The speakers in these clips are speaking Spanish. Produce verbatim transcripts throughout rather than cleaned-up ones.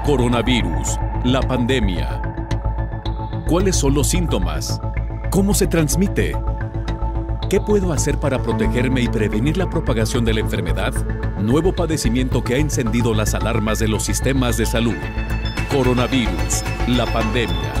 Coronavirus, la pandemia. ¿Cuáles son los síntomas? ¿Cómo se transmite? ¿Qué puedo hacer para protegerme y prevenir la propagación de la enfermedad? Nuevo padecimiento que ha encendido las alarmas de los sistemas de salud. Coronavirus, la pandemia.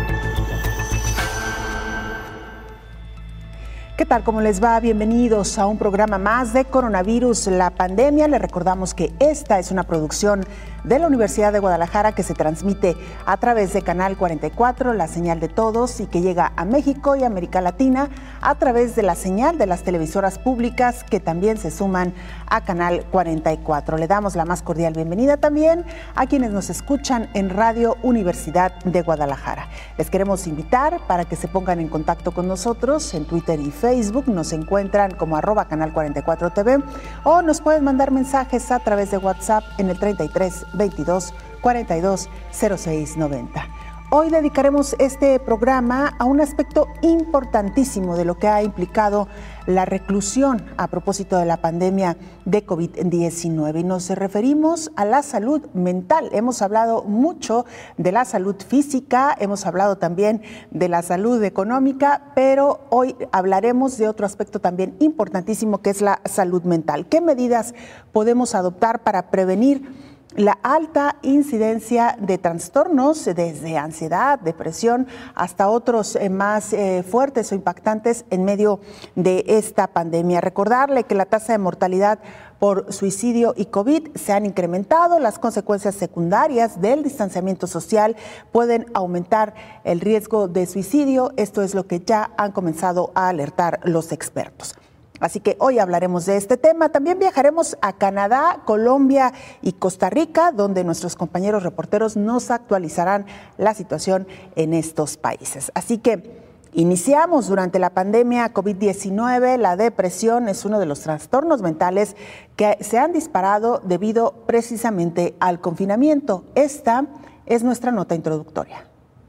¿Qué tal? ¿Cómo les va? Bienvenidos a un programa más de Coronavirus, la pandemia. Les recordamos que esta es una producción de la Universidad de Guadalajara que se transmite a través de Canal cuarenta y cuatro, la señal de todos, y que llega a México y América Latina a través de la señal de las televisoras públicas que también se suman a Canal cuarenta y cuatro. Le damos la más cordial bienvenida también a quienes nos escuchan en Radio Universidad de Guadalajara. Les queremos invitar para que se pongan en contacto con nosotros en Twitter y Facebook. Nos encuentran como arroba Canal cuarenta y cuatro T V o nos pueden mandar mensajes a través de WhatsApp en el treinta y tres veintidós cuarenta y dos cero seis noventa. Hoy dedicaremos este programa a un aspecto importantísimo de lo que ha implicado la reclusión a propósito de la pandemia de COVID diecinueve y nos referimos a la salud mental. Hemos hablado mucho de la salud física, hemos hablado también de la salud económica, pero hoy hablaremos de otro aspecto también importantísimo que es la salud mental. ¿Qué medidas podemos adoptar para prevenir la alta incidencia de trastornos desde ansiedad, depresión, hasta otros eh, más eh, fuertes o impactantes en medio de esta pandemia? Recordarle que la tasa de mortalidad por suicidio y COVID se han incrementado. Las consecuencias secundarias del distanciamiento social pueden aumentar el riesgo de suicidio. Esto es lo que ya han comenzado a alertar los expertos. Así que hoy hablaremos de este tema. También viajaremos a Canadá, Colombia y Costa Rica, donde nuestros compañeros reporteros nos actualizarán la situación en estos países. Así que iniciamos. Durante la pandemia COVID diecinueve, la depresión es uno de los trastornos mentales que se han disparado debido precisamente al confinamiento. Esta es nuestra nota introductoria.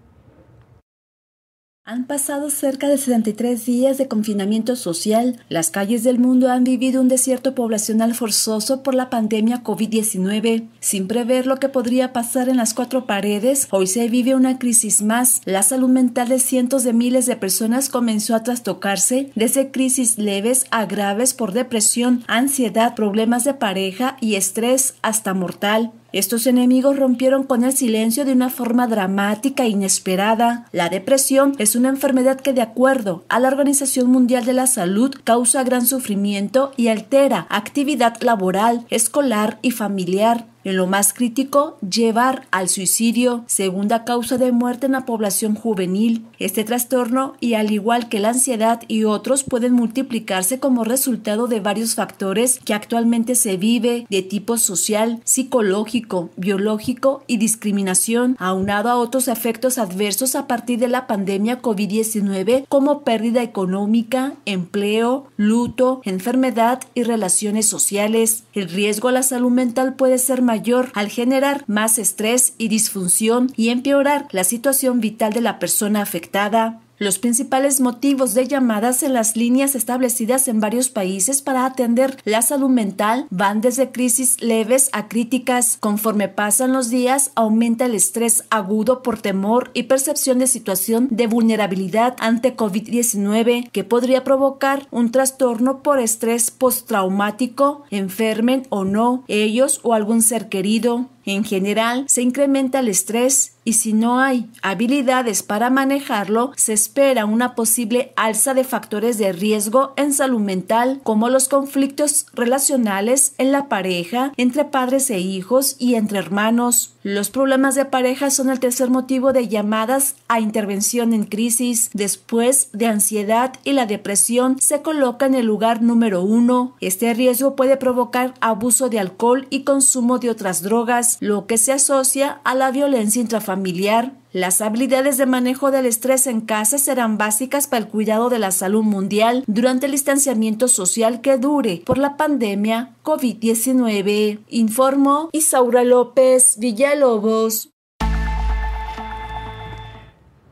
Han pasado cerca de setenta y tres días de confinamiento social. Las calles del mundo han vivido un desierto poblacional forzoso por la pandemia COVID diecinueve. Sin prever lo que podría pasar en las cuatro paredes, hoy se vive una crisis más. La salud mental de cientos de miles de personas comenzó a trastocarse, desde crisis leves a graves por depresión, ansiedad, problemas de pareja y estrés hasta mortal. Estos enemigos rompieron con el silencio de una forma dramática e inesperada. La depresión es una enfermedad que, de acuerdo a la Organización Mundial de la Salud, causa gran sufrimiento y altera actividad laboral, escolar y familiar. En lo más crítico, llevar al suicidio, segunda causa de muerte en la población juvenil. Este trastorno, y al igual que la ansiedad y otros, pueden multiplicarse como resultado de varios factores que actualmente se vive, de tipo social, psicológico, biológico y discriminación, aunado a otros efectos adversos a partir de la pandemia COVID diecinueve, como pérdida económica, empleo, luto, enfermedad y relaciones sociales. El riesgo a la salud mental puede ser mayor al generar más estrés y disfunción y empeorar la situación vital de la persona afectada. Los principales motivos de llamadas en las líneas establecidas en varios países para atender la salud mental van desde crisis leves a críticas. Conforme pasan los días, aumenta el estrés agudo por temor y percepción de situación de vulnerabilidad ante COVID diecinueve, que podría provocar un trastorno por estrés postraumático, enfermen o no ellos o algún ser querido. En general, se incrementa el estrés y si no hay habilidades para manejarlo, se espera una posible alza de factores de riesgo en salud mental, como los conflictos relacionales en la pareja, entre padres e hijos y entre hermanos. Los problemas de pareja son el tercer motivo de llamadas a intervención en crisis. Después de ansiedad y la depresión, se coloca en el lugar número uno. Este riesgo puede provocar abuso de alcohol y consumo de otras drogas, lo que se asocia a la violencia intrafamiliar. Las habilidades de manejo del estrés en casa serán básicas para el cuidado de la salud mundial durante el distanciamiento social que dure por la pandemia COVID diecinueve, informó Isaura López Villalobos.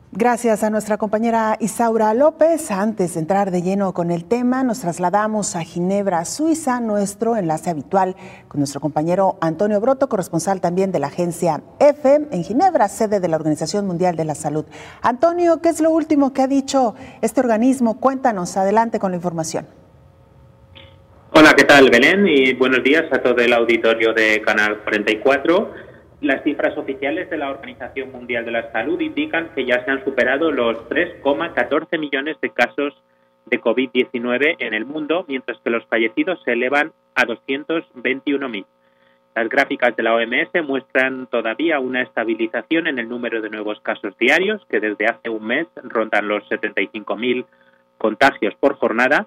Gracias a nuestra compañera Isaura López. Antes de entrar de lleno con el tema, nos trasladamos a Ginebra, Suiza, nuestro enlace habitual con nuestro compañero Antonio Broto, corresponsal también de la agencia EFE en Ginebra, sede de la Organización Mundial de la Salud. Antonio, ¿qué es lo último que ha dicho este organismo? Cuéntanos, adelante con la información. Hola, ¿qué tal, Belén? Y buenos días a todo el auditorio de Canal cuarenta y cuatro. Las cifras oficiales de la Organización Mundial de la Salud indican que ya se han superado los tres coma catorce millones de casos de COVID diecinueve en el mundo, mientras que los fallecidos se elevan a doscientos veintiuno mil. Las gráficas de la O M S muestran todavía una estabilización en el número de nuevos casos diarios, que desde hace un mes rondan los setenta y cinco mil contagios por jornada,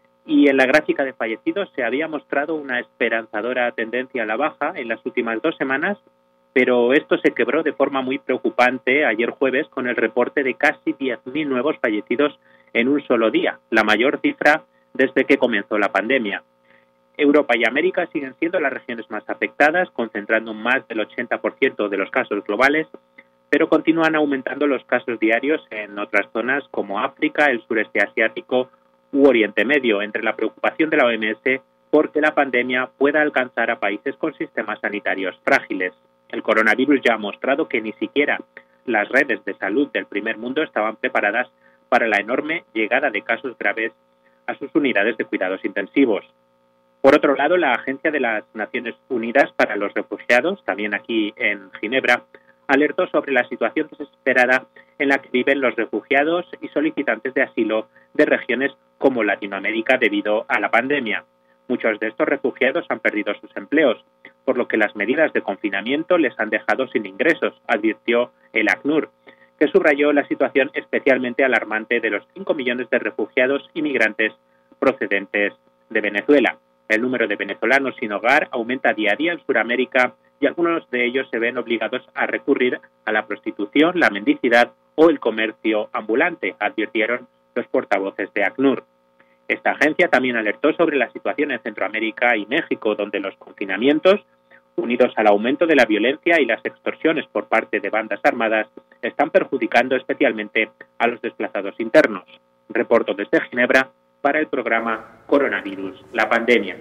y en la gráfica de fallecidos se había mostrado una esperanzadora tendencia a la baja en las últimas dos semanas, pero esto se quebró de forma muy preocupante ayer jueves con el reporte de casi diez mil nuevos fallecidos en un solo día, la mayor cifra desde que comenzó la pandemia. Europa y América siguen siendo las regiones más afectadas, concentrando más del ochenta por ciento de los casos globales, pero continúan aumentando los casos diarios en otras zonas como África, el sureste asiático u Oriente Medio, entre la preocupación de la O M S porque la pandemia pueda alcanzar a países con sistemas sanitarios frágiles. El coronavirus ya ha mostrado que ni siquiera las redes de salud del primer mundo estaban preparadas para la enorme llegada de casos graves a sus unidades de cuidados intensivos. Por otro lado, la Agencia de las Naciones Unidas para los Refugiados, también aquí en Ginebra, alertó sobre la situación desesperada en la que viven los refugiados y solicitantes de asilo de regiones como Latinoamérica debido a la pandemia. Muchos de estos refugiados han perdido sus empleos, por lo que las medidas de confinamiento les han dejado sin ingresos, advirtió el ACNUR, que subrayó la situación especialmente alarmante de los cinco millones de refugiados y migrantes procedentes de Venezuela. El número de venezolanos sin hogar aumenta día a día en Sudamérica y algunos de ellos se ven obligados a recurrir a la prostitución, la mendicidad o el comercio ambulante, advirtieron los portavoces de ACNUR. Esta agencia también alertó sobre la situación en Centroamérica y México, donde los confinamientos, unidos al aumento de la violencia y las extorsiones por parte de bandas armadas, están perjudicando especialmente a los desplazados internos. Reporto desde Ginebra para el programa Coronavirus, la pandemia.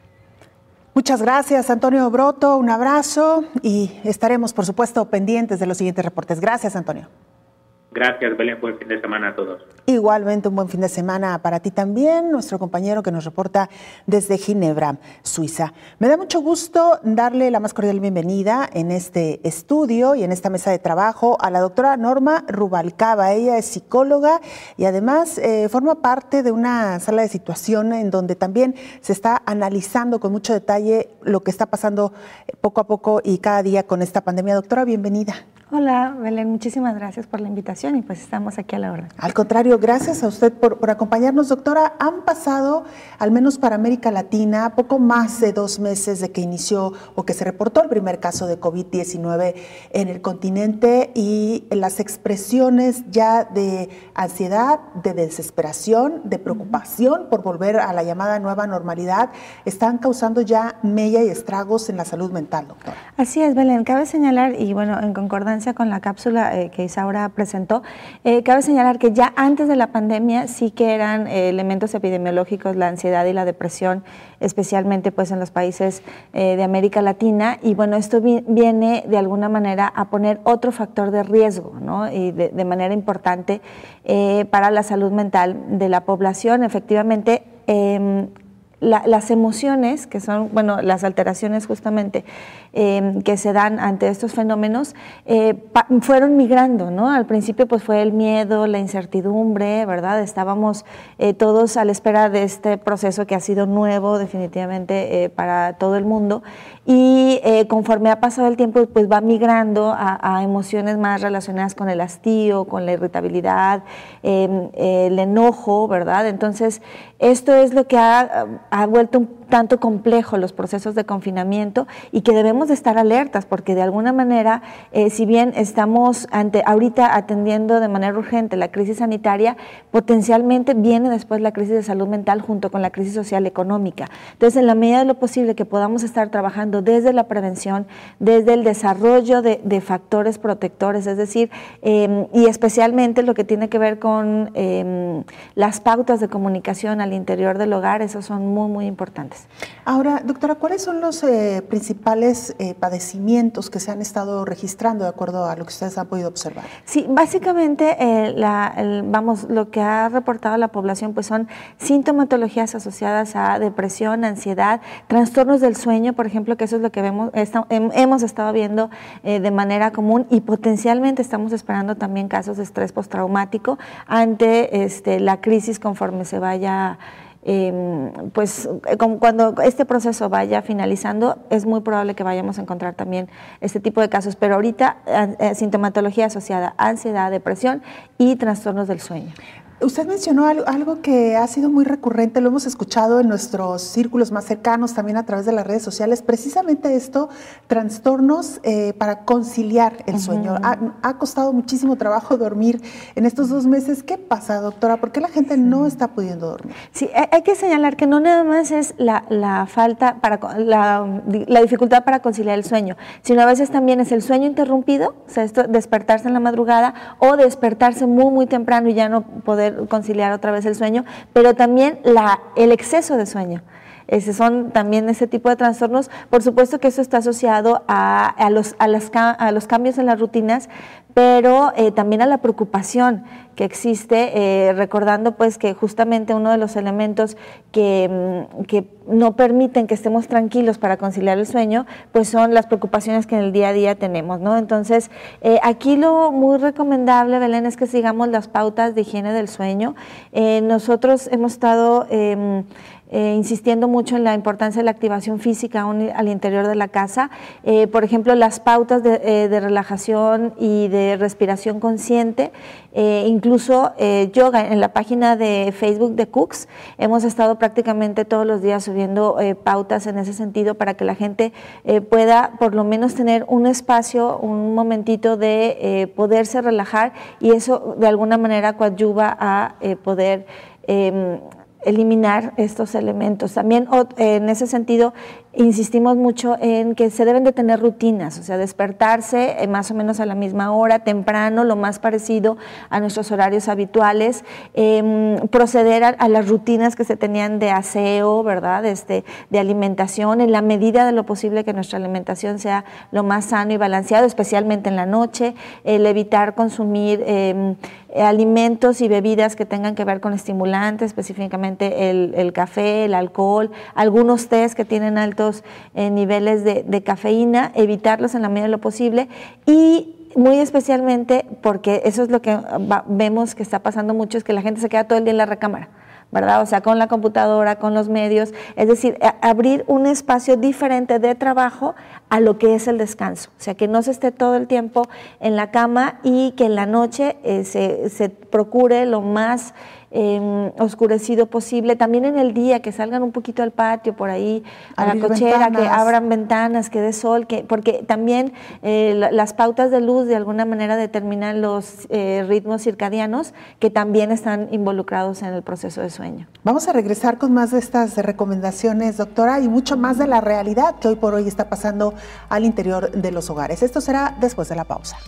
Muchas gracias, Antonio Broto. Un abrazo y estaremos, por supuesto, pendientes de los siguientes reportes. Gracias, Antonio. Gracias, Belén. Buen fin de semana a todos. Igualmente un buen fin de semana para ti también, nuestro compañero que nos reporta desde Ginebra, Suiza. Me da mucho gusto darle la más cordial bienvenida en este estudio y en esta mesa de trabajo a la doctora Norma Rubalcaba. Ella es psicóloga y además eh, forma parte de una sala de situación en donde también se está analizando con mucho detalle lo que está pasando poco a poco y cada día con esta pandemia. Doctora, bienvenida. Hola, Belén, muchísimas gracias por la invitación y pues estamos aquí a la hora. Al contrario, gracias a usted por, por acompañarnos, doctora. Han pasado, al menos para América Latina, poco más de dos meses de que inició o que se reportó el primer caso de COVID diecinueve en el continente y las expresiones ya de ansiedad, de desesperación, de preocupación uh-huh. por volver a la llamada nueva normalidad están causando ya mella y estragos en la salud mental, doctora. Así es, Belén. Cabe señalar, y bueno, en concordancia con la cápsula eh, que Isaura presentó, eh, cabe señalar que ya antes de la pandemia sí que eran eh, elementos epidemiológicos la ansiedad y la depresión, especialmente pues en los países eh, de América Latina, y bueno, esto vi viene de alguna manera a poner otro factor de riesgo, ¿no? Y de, de manera importante eh, para la salud mental de la población. Efectivamente, eh, La, las emociones, que son, bueno, las alteraciones justamente eh, que se dan ante estos fenómenos, eh, pa, fueron migrando, ¿no? Al principio pues fue el miedo, la incertidumbre, ¿verdad? Estábamos eh, todos a la espera de este proceso que ha sido nuevo definitivamente eh, para todo el mundo y eh, conforme ha pasado el tiempo pues va migrando a, a emociones más relacionadas con el hastío, con la irritabilidad, eh, eh, el enojo, ¿verdad? Entonces esto es lo que ha ha vuelto un, tanto complejo los procesos de confinamiento y que debemos de estar alertas porque de alguna manera, eh, si bien estamos ante, ahorita atendiendo de manera urgente la crisis sanitaria, potencialmente viene después la crisis de salud mental junto con la crisis social económica. Entonces, en la medida de lo posible que podamos estar trabajando desde la prevención, desde el desarrollo de, de factores protectores, es decir, eh, y especialmente lo que tiene que ver con eh, las pautas de comunicación al interior del hogar, esos son muy, muy importantes. Ahora, doctora, ¿cuáles son los eh, principales eh, padecimientos que se han estado registrando de acuerdo a lo que ustedes han podido observar? Sí, básicamente, eh, la, el, vamos, lo que ha reportado la población pues son sintomatologías asociadas a depresión, ansiedad, trastornos del sueño, por ejemplo, que eso es lo que vemos, está, hemos estado viendo eh, de manera común y potencialmente estamos esperando también casos de estrés postraumático ante este, la crisis conforme se vaya. Eh, pues cuando este proceso vaya finalizando, es muy probable que vayamos a encontrar también este tipo de casos, pero ahorita eh, sintomatología asociada a ansiedad, depresión y trastornos del sueño. Usted mencionó algo, algo que ha sido muy recurrente, lo hemos escuchado en nuestros círculos más cercanos, también a través de las redes sociales, precisamente esto, trastornos eh, para conciliar el uh-huh. sueño. Ha, ha costado muchísimo trabajo dormir en estos dos meses. ¿Qué pasa, doctora? ¿Por qué la gente sí. no está pudiendo dormir? Sí, hay que señalar que no nada más es la, la falta, para la, la dificultad para conciliar el sueño, sino a veces también es el sueño interrumpido, o sea, esto, despertarse en la madrugada o despertarse muy, muy temprano y ya no poder conciliar otra vez el sueño, pero también la, el exceso de sueño. Ese son también ese tipo de trastornos. Por supuesto que eso está asociado a, a, los, a, las, a los cambios en las rutinas, pero eh, también a la preocupación que existe, eh, recordando pues que justamente uno de los elementos que, que no permiten que estemos tranquilos para conciliar el sueño, pues son las preocupaciones que en el día a día tenemos, ¿no? Entonces, eh, aquí lo muy recomendable, Belén, es que sigamos las pautas de higiene del sueño. Eh, nosotros hemos estado eh, Eh, insistiendo mucho en la importancia de la activación física un, al interior de la casa. Eh, por ejemplo, las pautas de, eh, de relajación y de respiración consciente, eh, incluso eh, yoga. En la página de Facebook de Cooks hemos estado prácticamente todos los días subiendo eh, pautas en ese sentido para que la gente eh, pueda por lo menos tener un espacio, un momentito de eh, poderse relajar, y eso de alguna manera coadyuva a eh, poder eh, eliminar estos elementos. También en ese sentido insistimos mucho en que se deben de tener rutinas, o sea, despertarse más o menos a la misma hora, temprano, lo más parecido a nuestros horarios habituales, eh, proceder a, a las rutinas que se tenían de aseo, ¿verdad?, este, de alimentación, en la medida de lo posible que nuestra alimentación sea lo más sano y balanceado, especialmente en la noche, el evitar consumir eh, alimentos y bebidas que tengan que ver con estimulantes, específicamente el, el café, el alcohol, algunos tés que tienen altos eh, niveles de, de cafeína, evitarlos en la medida de lo posible, y muy especialmente porque eso es lo que va, vemos que está pasando mucho, es que la gente se queda todo el día en la recámara, ¿verdad? O sea, con la computadora, con los medios, es decir, a, abrir un espacio diferente de trabajo a lo que es el descanso, o sea, que no se esté todo el tiempo en la cama y que en la noche eh, se, se procure lo más eh, oscurecido posible, también en el día que salgan un poquito al patio, por ahí, a Abrir la cochera, ventanas. Que abran ventanas, que dé sol, que, porque también eh, las pautas de luz de alguna manera determinan los eh, ritmos circadianos que también están involucrados en el proceso de sueño. Vamos a regresar con más de estas recomendaciones, doctora, y mucho más de la realidad que hoy por hoy está pasando al interior de los hogares. Esto será después de la pausa.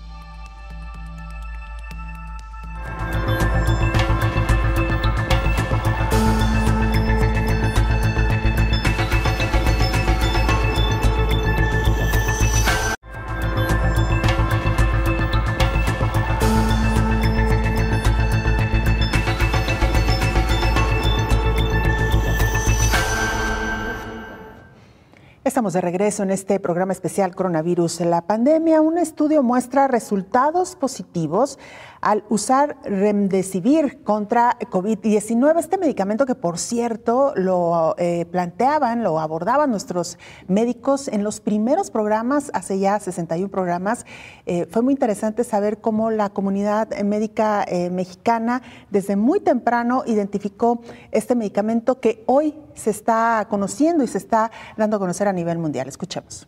Estamos de regreso en este programa especial Coronavirus, la pandemia. Un estudio muestra resultados positivos al usar Remdesivir contra COVID diecinueve, este medicamento que, por cierto, lo eh, planteaban, lo abordaban nuestros médicos en los primeros programas, hace ya sesenta y uno programas. Eh, fue muy interesante saber cómo la comunidad médica eh, mexicana desde muy temprano identificó este medicamento que hoy se está conociendo y se está dando a conocer a nivel mundial. Escuchemos.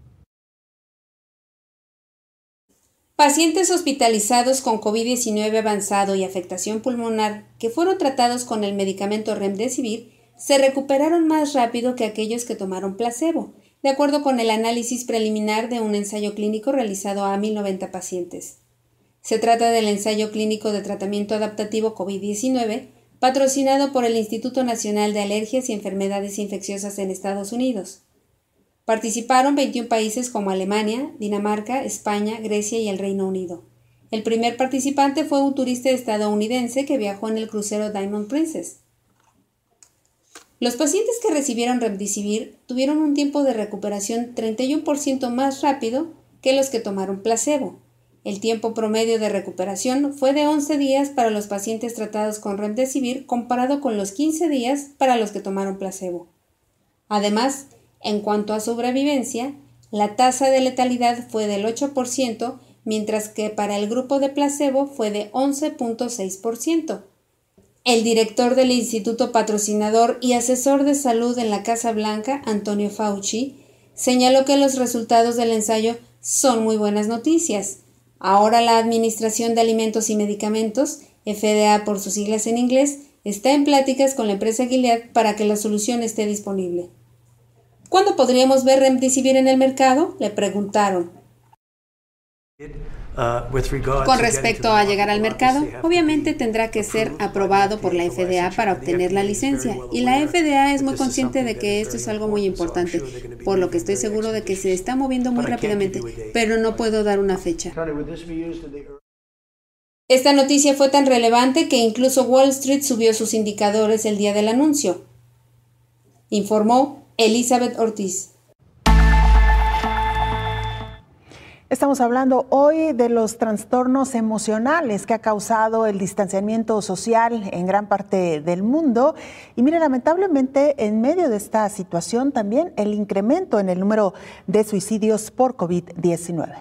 Pacientes hospitalizados con COVID diecinueve avanzado y afectación pulmonar que fueron tratados con el medicamento Remdesivir se recuperaron más rápido que aquellos que tomaron placebo, de acuerdo con el análisis preliminar de un ensayo clínico realizado a mil noventa pacientes. Se trata del ensayo clínico de tratamiento adaptativo COVID diecinueve, patrocinado por el Instituto Nacional de Alergias y Enfermedades Infecciosas en Estados Unidos. Participaron veintiún países como Alemania, Dinamarca, España, Grecia y el Reino Unido. El primer participante fue un turista estadounidense que viajó en el crucero Diamond Princess. Los pacientes que recibieron Remdesivir tuvieron un tiempo de recuperación treinta y uno por ciento más rápido que los que tomaron placebo. El tiempo promedio de recuperación fue de once días para los pacientes tratados con Remdesivir comparado con los quince días para los que tomaron placebo. Además, en cuanto a sobrevivencia, la tasa de letalidad fue del ocho por ciento, mientras que para el grupo de placebo fue de once punto seis por ciento. El director del Instituto Patrocinador y Asesor de Salud en la Casa Blanca, Antonio Fauci, señaló que los resultados del ensayo son muy buenas noticias. Ahora la Administración de Alimentos y Medicamentos, F D A por sus siglas en inglés, está en pláticas con la empresa Gilead para que la solución esté disponible. ¿Cuándo podríamos ver Remdesivir en el mercado?, le preguntaron. Con respecto a llegar al mercado, obviamente tendrá que ser aprobado por la F D A para obtener la licencia, y la F D A es muy consciente de que esto es algo muy importante, por lo que estoy seguro de que se está moviendo muy rápidamente, pero no puedo dar una fecha. Esta noticia fue tan relevante que incluso Wall Street subió sus indicadores el día del anuncio, informó Elizabeth Ortiz. Estamos hablando hoy de los trastornos emocionales que ha causado el distanciamiento social en gran parte del mundo. Y mire, lamentablemente, en medio de esta situación también el incremento en el número de suicidios por COVID diecinueve.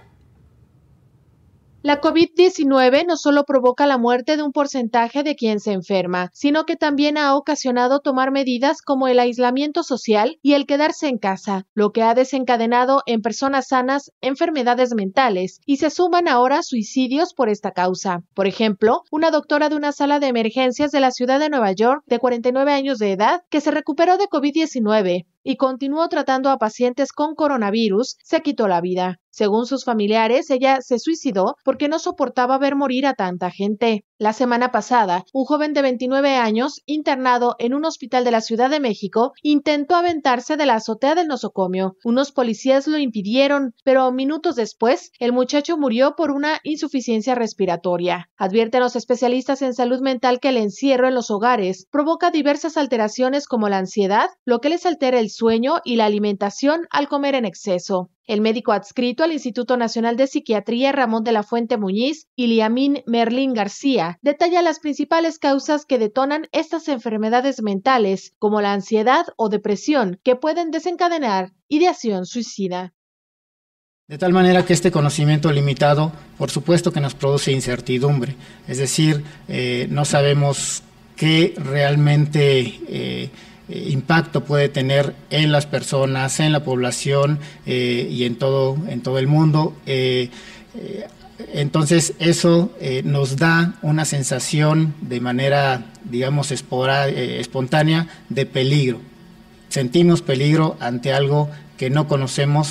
La COVID diecinueve no solo provoca la muerte de un porcentaje de quien se enferma, sino que también ha ocasionado tomar medidas como el aislamiento social y el quedarse en casa, lo que ha desencadenado en personas sanas enfermedades mentales, y se suman ahora suicidios por esta causa. Por ejemplo, una doctora de una sala de emergencias de la ciudad de Nueva York, de cuarenta y nueve años de edad, que se recuperó de COVID diecinueve y continuó tratando a pacientes con coronavirus, se quitó la vida. Según sus familiares, ella se suicidó porque no soportaba ver morir a tanta gente. La semana pasada, un joven de veintinueve años, internado en un hospital de la Ciudad de México, intentó aventarse de la azotea del nosocomio. Unos policías lo impidieron, pero minutos después, el muchacho murió por una insuficiencia respiratoria. Advierten los especialistas en salud mental que el encierro en los hogares provoca diversas alteraciones como la ansiedad, lo que les altera el sueño y la alimentación al comer en exceso. El médico adscrito al Instituto Nacional de Psiquiatría, Ramón de la Fuente Muñiz, y Liamín Merlín García, detalla las principales causas que detonan estas enfermedades mentales, como la ansiedad o depresión, que pueden desencadenar ideación suicida. De tal manera que este conocimiento limitado, por supuesto que nos produce incertidumbre, es decir, eh, no sabemos qué realmente eh, impacto puede tener en las personas, en la población eh, y en todo, en todo el mundo. Eh, eh, entonces eso eh, nos da una sensación de manera, digamos, espora, eh, espontánea de peligro. Sentimos peligro ante algo que no conocemos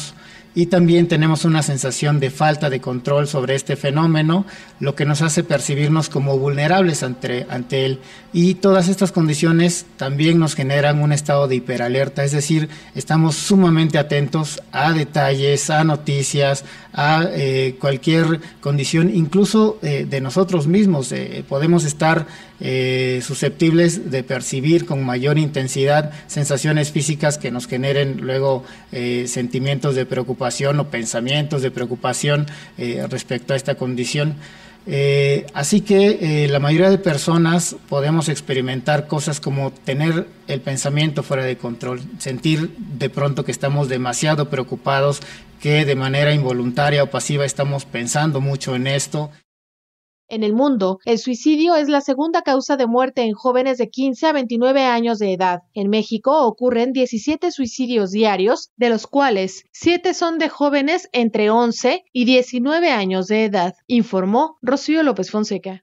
y también tenemos una sensación de falta de control sobre este fenómeno, lo que nos hace percibirnos como vulnerables ante, ante él. Y todas estas condiciones también nos generan un estado de hiperalerta, es decir, estamos sumamente atentos a detalles, a noticias, a eh, cualquier condición, incluso eh, de nosotros mismos. Eh, podemos estar eh, susceptibles de percibir con mayor intensidad sensaciones físicas que nos generen luego eh, sentimientos de preocupación o pensamientos de preocupación eh, respecto a esta condición. Eh, así que eh, la mayoría de personas podemos experimentar cosas como tener el pensamiento fuera de control, sentir de pronto que estamos demasiado preocupados, que de manera involuntaria o pasiva estamos pensando mucho en esto. En el mundo, el suicidio es la segunda causa de muerte en jóvenes de quince a veintinueve años de edad. En México ocurren diecisiete suicidios diarios, de los cuales siete son de jóvenes entre once y diecinueve años de edad, informó Rocío López Fonseca.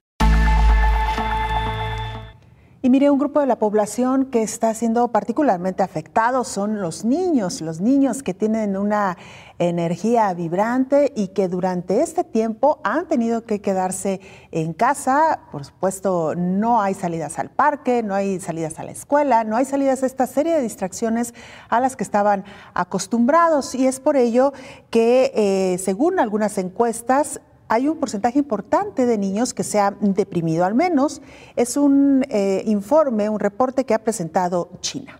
Y mire, un grupo de la población que está siendo particularmente afectado son los niños, los niños que tienen una energía vibrante y que durante este tiempo han tenido que quedarse en casa. Por supuesto, no hay salidas al parque, no hay salidas a la escuela, no hay salidas a esta serie de distracciones a las que estaban acostumbrados. Y es por ello que, eh, según algunas encuestas, hay un porcentaje importante de niños que se han deprimido, al menos es un eh, informe, un reporte que ha presentado China.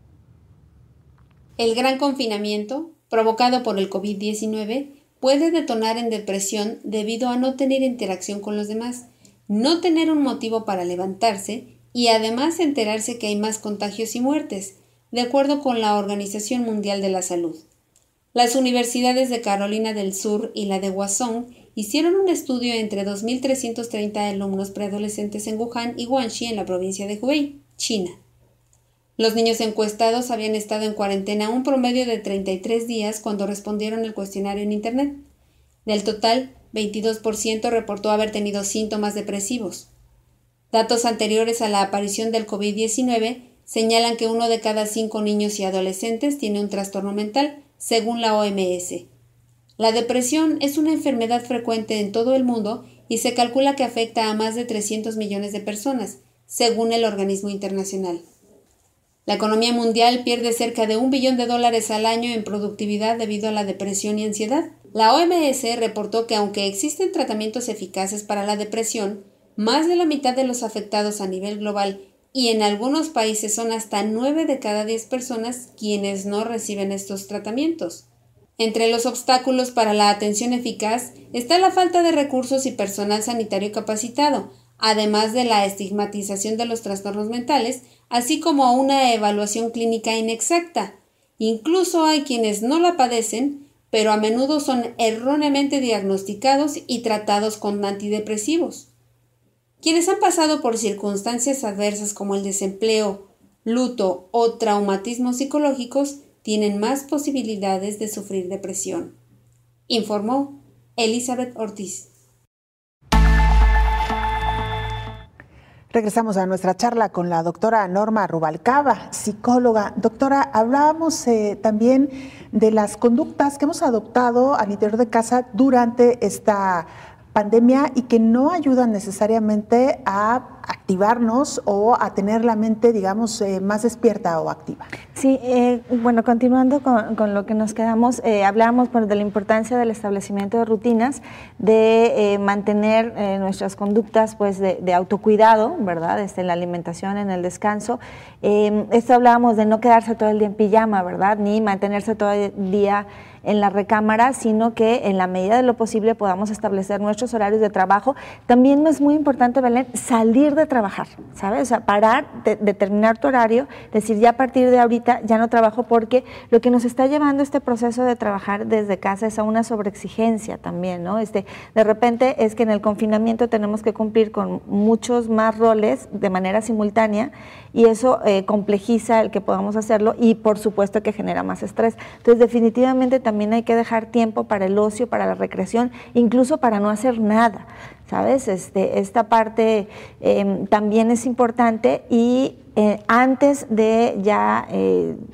El gran confinamiento, provocado por el COVID diecinueve, puede detonar en depresión debido a no tener interacción con los demás, no tener un motivo para levantarse y además enterarse que hay más contagios y muertes, de acuerdo con la Organización Mundial de la Salud. Las universidades de Carolina del Sur y la de Hwasong hicieron un estudio entre dos mil trescientos treinta alumnos preadolescentes en Wuhan y Guangxi, en la provincia de Hubei, China. Los niños encuestados habían estado en cuarentena un promedio de treinta y tres días cuando respondieron el cuestionario en Internet. Del total, veintidós por ciento reportó haber tenido síntomas depresivos. Datos anteriores a la aparición del COVID diecinueve señalan que uno de cada cinco niños y adolescentes tiene un trastorno mental, según la O M S. La depresión es una enfermedad frecuente en todo el mundo y se calcula que afecta a más de trescientos millones de personas, según el organismo internacional. La economía mundial pierde cerca de un billón de dólares al año en productividad debido a la depresión y ansiedad. La O M S reportó que aunque existen tratamientos eficaces para la depresión, más de la mitad de los afectados a nivel global y en algunos países son hasta nueve de cada diez personas quienes no reciben estos tratamientos. Entre los obstáculos para la atención eficaz está la falta de recursos y personal sanitario capacitado, además de la estigmatización de los trastornos mentales, así como una evaluación clínica inexacta. Incluso hay quienes no la padecen, pero a menudo son erróneamente diagnosticados y tratados con antidepresivos. Quienes han pasado por circunstancias adversas como el desempleo, luto o traumatismos psicológicos tienen más posibilidades de sufrir depresión, informó Elizabeth Ortiz. Regresamos a nuestra charla con la doctora Norma Rubalcaba, psicóloga. Doctora, hablábamos eh, también de las conductas que hemos adoptado al interior de casa durante esta pandemia y que no ayudan necesariamente a activarnos o a tener la mente, digamos, eh, más despierta o activa. Sí, eh, bueno, continuando con, con lo que nos quedamos, eh, hablamos bueno, de la importancia del establecimiento de rutinas, de eh, mantener eh, nuestras conductas pues, de, de autocuidado, ¿verdad? Este, en la alimentación, en el descanso. Eh, esto hablábamos de no quedarse todo el día en pijama, ¿verdad? Ni mantenerse todo el día en la recámara, sino que en la medida de lo posible podamos establecer nuestros horarios de trabajo. También es muy importante, Belén, salir de trabajar, ¿sabes? O sea, parar, de, determinar tu horario, decir ya a partir de ahorita ya no trabajo, porque lo que nos está llevando este proceso de trabajar desde casa es a una sobreexigencia también, ¿no? Este, de repente es que en el confinamiento tenemos que cumplir con muchos más roles de manera simultánea y eso eh, complejiza el que podamos hacerlo y por supuesto que genera más estrés. Entonces definitivamente también hay que dejar tiempo para el ocio, para la recreación, incluso para no hacer nada, ¿sabes? Este, esta parte eh, también es importante y eh, antes de ya eh,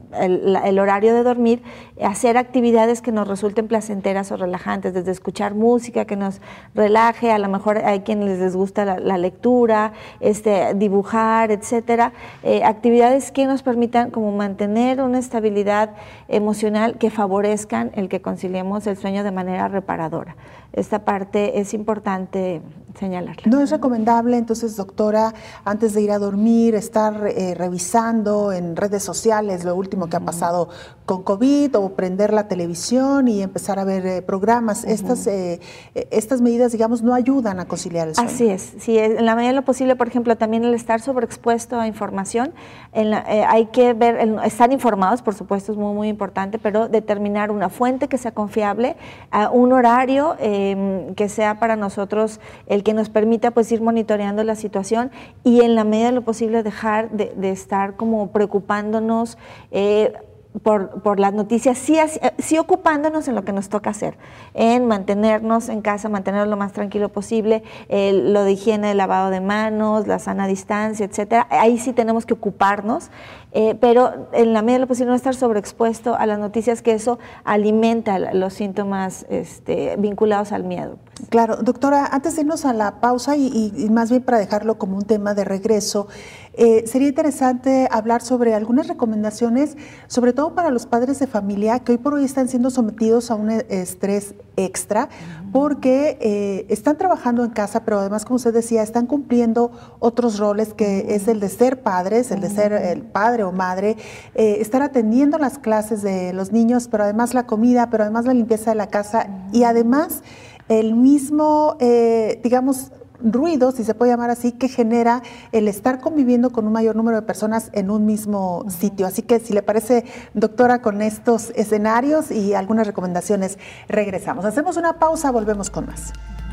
el, el horario de dormir, hacer actividades que nos resulten placenteras o relajantes, desde escuchar música que nos relaje, a lo mejor hay quienes les gusta la, la lectura, este, dibujar, etcétera, eh, actividades que nos permitan como mantener una estabilidad emocional que favorezcan el que conciliemos el sueño de manera reparadora. Esta parte es importante señalarla. ¿No es recomendable entonces, doctora, antes de ir a dormir, estar eh, revisando en redes sociales lo último que ha pasado con COVID, o prender la televisión y empezar a ver eh, programas? Uh-huh. Estas, eh, estas medidas, digamos, no ayudan a conciliar el sueño. Así es, sí, en la medida de lo posible, por ejemplo, también el estar sobreexpuesto a información, en la, eh, hay que ver, el, estar informados, por supuesto, es muy, muy importante, pero determinar una fuente que sea confiable, uh, un horario eh, que sea para nosotros el que nos permita pues ir monitoreando la situación, y en la medida de lo posible dejar de, de estar como preocupándonos eh, Por, por las noticias, sí, sí ocupándonos en lo que nos toca hacer, en mantenernos en casa, mantenernos lo más tranquilo posible, eh, lo de higiene, el lavado de manos, la sana distancia, etcétera. Ahí sí tenemos que ocuparnos, eh, pero en la medida de lo posible no estar sobreexpuesto a las noticias, que eso alimenta los síntomas este, vinculados al miedo. Pues. Claro, doctora, antes de irnos a la pausa y, y, y más bien para dejarlo como un tema de regreso, eh, sería interesante hablar sobre algunas recomendaciones, sobre todo para los padres de familia que hoy por hoy están siendo sometidos a un estrés extra, porque eh, están trabajando en casa, pero además, como usted decía, están cumpliendo otros roles, que es el de ser padres, el de ser el padre o madre, eh, estar atendiendo las clases de los niños, pero además la comida, pero además la limpieza de la casa, y además el mismo, eh, digamos, ruido, si se puede llamar así, que genera el estar conviviendo con un mayor número de personas en un mismo sitio. Así que, si le parece, doctora, con estos escenarios y algunas recomendaciones, regresamos. Hacemos una pausa, volvemos con más.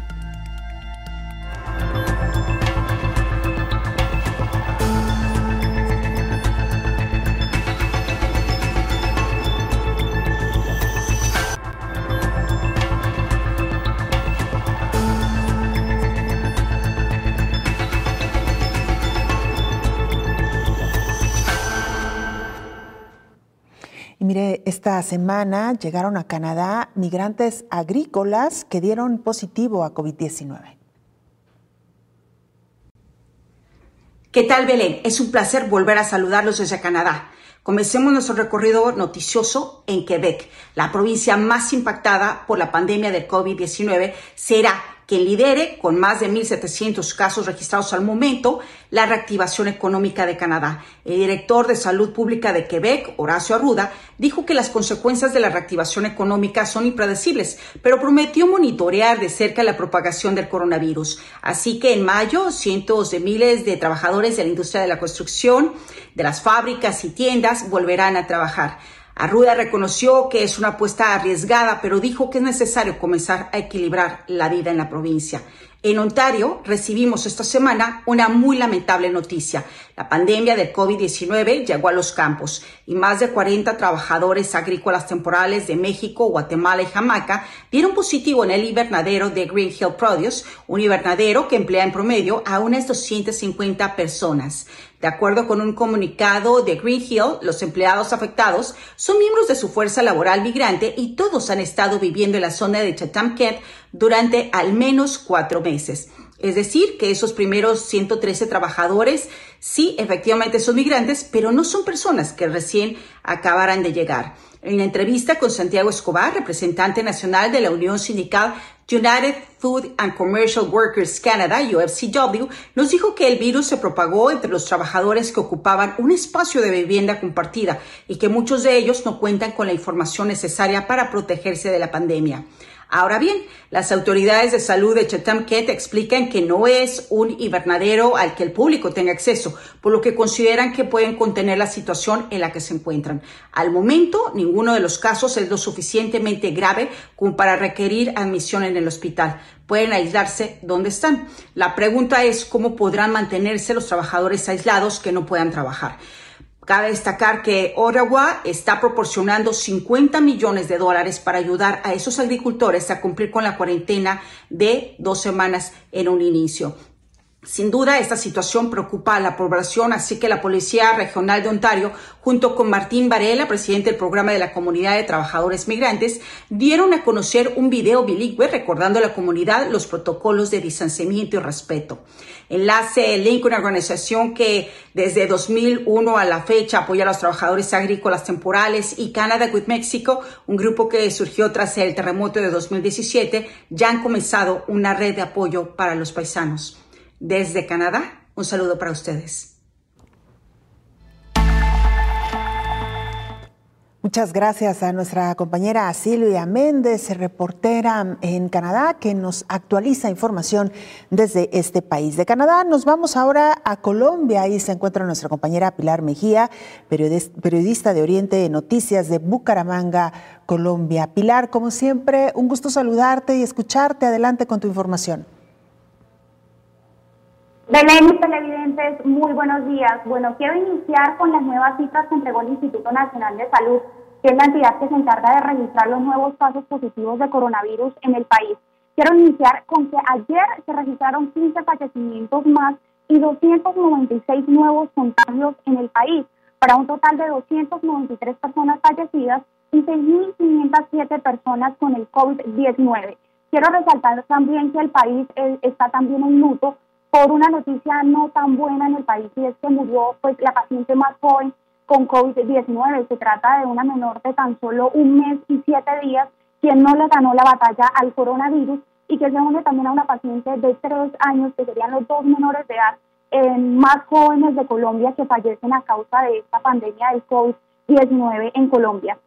Mire, esta semana llegaron a Canadá migrantes agrícolas que dieron positivo a COVID diecinueve. ¿Qué tal, Belén? Es un placer volver a saludarlos desde Canadá. Comencemos nuestro recorrido noticioso en Quebec. La provincia más impactada por la pandemia del COVID diecinueve será quien lidere, con más de mil setecientos casos registrados al momento, la reactivación económica de Canadá. El director de Salud Pública de Quebec, Horacio Arruda, dijo que las consecuencias de la reactivación económica son impredecibles, pero prometió monitorear de cerca la propagación del coronavirus. Así que en mayo, cientos de miles de trabajadores de la industria de la construcción, de las fábricas y tiendas volverán a trabajar. Arruda reconoció que es una apuesta arriesgada, pero dijo que es necesario comenzar a equilibrar la vida en la provincia. En Ontario recibimos esta semana una muy lamentable noticia. La pandemia del COVID diecinueve llegó a los campos y más de cuarenta trabajadores agrícolas temporales de México, Guatemala y Jamaica dieron positivo en el invernadero de Green Hill Produce, un invernadero que emplea en promedio a unas doscientas cincuenta personas. De acuerdo con un comunicado de Green Hill, los empleados afectados son miembros de su fuerza laboral migrante y todos han estado viviendo en la zona de Chatham-Kent durante al menos cuatro meses. Es decir, que esos primeros ciento trece trabajadores sí, efectivamente son migrantes, pero no son personas que recién acabaran de llegar. En la entrevista con Santiago Escobar, representante nacional de la Unión Sindical United Food and Commercial Workers Canada, U F C W, nos dijo que el virus se propagó entre los trabajadores que ocupaban un espacio de vivienda compartida y que muchos de ellos no cuentan con la información necesaria para protegerse de la pandemia. Ahora bien, las autoridades de salud de Chatham-Kent explican que no es un invernadero al que el público tenga acceso, por lo que consideran que pueden contener la situación en la que se encuentran. Al momento, ninguno de los casos es lo suficientemente grave como para requerir admisión en el hospital. Pueden aislarse donde están. La pregunta es cómo podrán mantenerse los trabajadores aislados que no puedan trabajar. Cabe destacar que Ottawa está proporcionando cincuenta millones de dólares para ayudar a esos agricultores a cumplir con la cuarentena de dos semanas en un inicio. Sin duda, esta situación preocupa a la población, así que la Policía Regional de Ontario, junto con Martín Varela, presidente del Programa de la Comunidad de Trabajadores Migrantes, dieron a conocer un video bilingüe recordando a la comunidad los protocolos de distanciamiento y respeto. Enlace Link, una organización que desde dos mil uno a la fecha apoya a los trabajadores agrícolas temporales, y Canada with Mexico, un grupo que surgió tras el terremoto de dos mil diecisiete, ya han comenzado una red de apoyo para los paisanos. Desde Canadá, un saludo para ustedes. Muchas gracias a nuestra compañera Silvia Méndez, reportera en Canadá, que nos actualiza información desde este país. De Canadá nos vamos ahora a Colombia. Ahí se encuentra nuestra compañera Pilar Mejía, periodista de Oriente Noticias de Bucaramanga, Colombia. Pilar, como siempre, un gusto saludarte y escucharte. Adelante con tu información. Belén y televidentes, muy buenos días. Bueno, quiero iniciar con las nuevas cifras que entregó el Instituto Nacional de Salud, que es la entidad que se encarga de registrar los nuevos casos positivos de coronavirus en el país. Quiero iniciar con que ayer se registraron quince fallecimientos más y doscientos noventa y seis nuevos contagios en el país, para un total de doscientas noventa y tres personas fallecidas y seis mil quinientas siete personas con el COVID diecinueve. Quiero resaltar también que el país eh, está también en luto por una noticia no tan buena en el país, y es que murió pues la paciente más joven con COVID diecinueve. Se trata de una menor de tan solo un mes y siete días, quien no le ganó la batalla al coronavirus, y que se une también a una paciente de tres años, que serían los dos menores de edad eh, más jóvenes de Colombia que fallecen a causa de esta pandemia del COVID diecinueve en Colombia.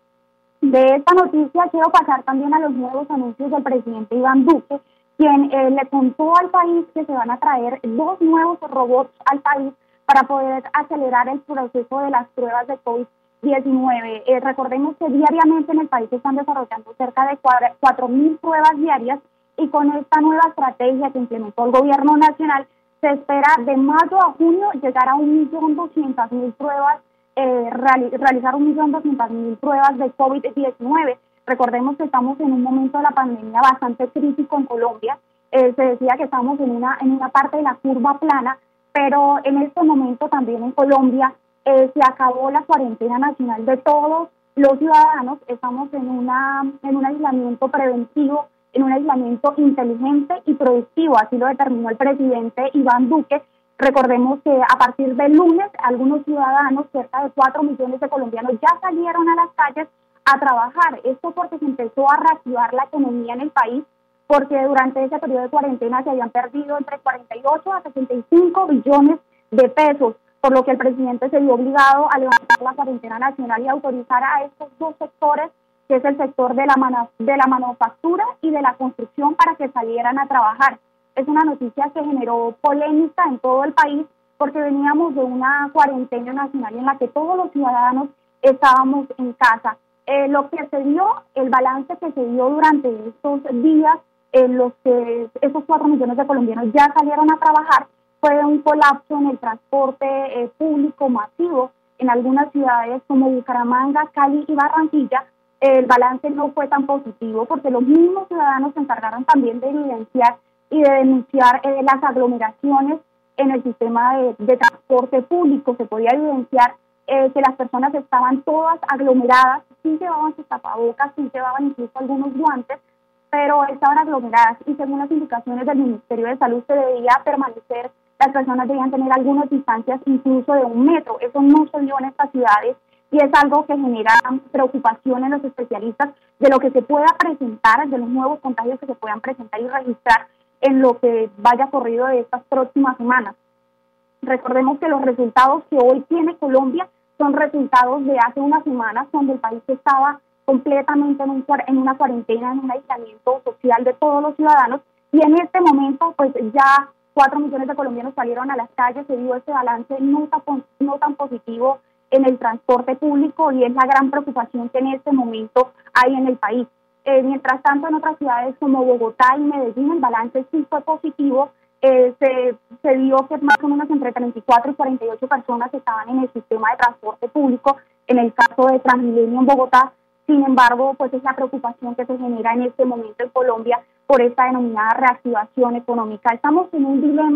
De esta noticia quiero pasar también a los nuevos anuncios del presidente Iván Duque, quien eh, le contó al país que se van a traer dos nuevos robots al país para poder acelerar el proceso de las pruebas de COVID diecinueve. Eh, recordemos que diariamente en el país se están desarrollando cerca de cuatro mil pruebas diarias, y con esta nueva estrategia que implementó el gobierno nacional, se espera de mayo a junio llegar a un millón doscientas mil pruebas, eh, reali realizar un millón doscientas mil pruebas de COVID diecinueve. Recordemos que estamos en un momento de la pandemia bastante crítico en Colombia. Eh, se decía que estamos en una, en una parte de la curva plana, pero en este momento también en Colombia eh, se acabó la cuarentena nacional de todos los ciudadanos. Estamos en, una, en un aislamiento preventivo, en un aislamiento inteligente y productivo, así lo determinó el presidente Iván Duque. Recordemos que a partir del lunes algunos ciudadanos, cerca de cuatro millones de colombianos, ya salieron a las calles a trabajar. Esto porque se empezó a reactivar la economía en el país, porque durante ese periodo de cuarentena se habían perdido entre cuarenta y ocho a sesenta y cinco billones de pesos, por lo que el presidente se vio obligado a levantar la cuarentena nacional y autorizar a estos dos sectores, que es el sector de la, manu de la manufactura y de la construcción, para que salieran a trabajar. Es una noticia que generó polémica en todo el país, porque veníamos de una cuarentena nacional en la que todos los ciudadanos estábamos en casa. Eh, lo que se dio, el balance que se dio durante estos días, en los que esos cuatro millones de colombianos ya salieron a trabajar, fue un colapso en el transporte eh, público masivo en algunas ciudades como Bucaramanga, Cali y Barranquilla. El balance no fue tan positivo, porque los mismos ciudadanos se encargaron también de evidenciar y de denunciar eh, las aglomeraciones en el sistema de, de transporte público. Se podía evidenciar eh, que las personas estaban todas aglomeradas, sí llevaban sus tapabocas, sí llevaban incluso algunos guantes, pero estaban aglomeradas, y según las indicaciones del Ministerio de Salud se debía permanecer, las personas debían tener algunas distancias incluso de un metro. Eso no se dio en estas ciudades, y es algo que genera preocupación en los especialistas de lo que se pueda presentar, de los nuevos contagios que se puedan presentar y registrar en lo que vaya corrido de estas próximas semanas. Recordemos que los resultados que hoy tiene Colombia son resultados de hace unas semanas, donde el país estaba completamente en, un, en una cuarentena, en un aislamiento social de todos los ciudadanos, y en este momento pues ya cuatro millones de colombianos salieron a las calles. Se dio este balance no tan, no tan positivo en el transporte público, y es la gran preocupación que en este momento hay en el país. Eh, mientras tanto, en otras ciudades como Bogotá y Medellín, el balance sí fue positivo. Eh, se, se vio que más o menos entre treinta y cuatro y cuarenta y ocho personas estaban en el sistema de transporte público, en el caso de Transmilenio en Bogotá. Sin embargo, pues es la preocupación que se genera en este momento en Colombia por esta denominada reactivación económica. Estamos en un dilema